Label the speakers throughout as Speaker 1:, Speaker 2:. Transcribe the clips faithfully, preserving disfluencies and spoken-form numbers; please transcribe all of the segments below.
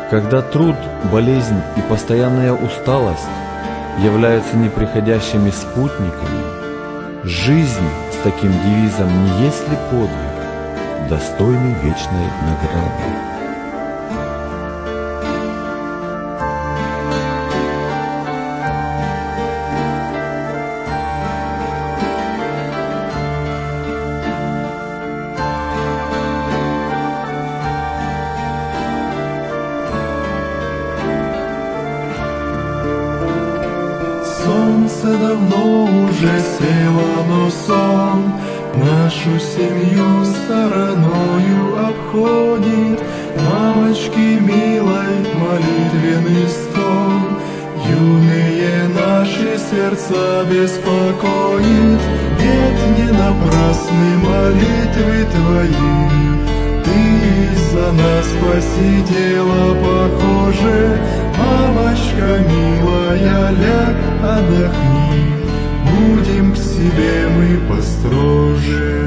Speaker 1: Когда труд, болезнь и постоянная усталость являются неприходящими спутниками, жизнь с таким девизом не есть ли подвиг, достойный вечной награды?
Speaker 2: Солнце давно уже село, но сон нашу семью стороною обходит. Мамочки милой, молитвенный стон юные наши сердца беспокоит. Нет, не напрасны молитвы твои, ты за нас посидела, похоже. Мамочка милая, ляг, отдохни, будем к себе мы построже.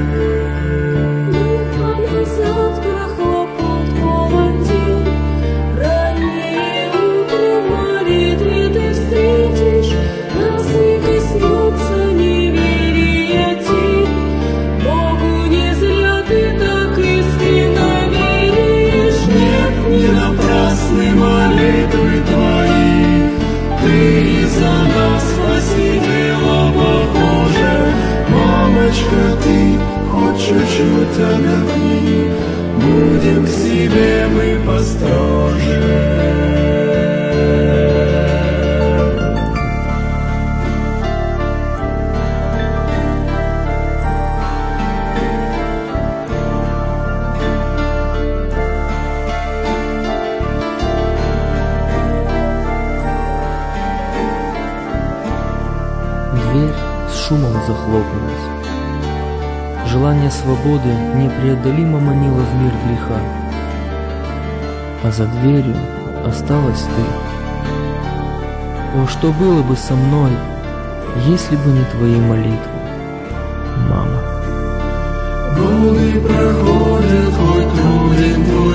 Speaker 2: Молитвы твои, ты за нас посидела, похоже. Мамочка, ты хоть чуть-чуть отдохни, будем к себе мы построже.
Speaker 3: Дверь с шумом захлопнулась. Желание свободы непреодолимо манило в мир греха, а за дверью осталась ты. О, что было бы со мной, если бы не твои молитвы, мама?
Speaker 2: Годы проходят, хоть труден твой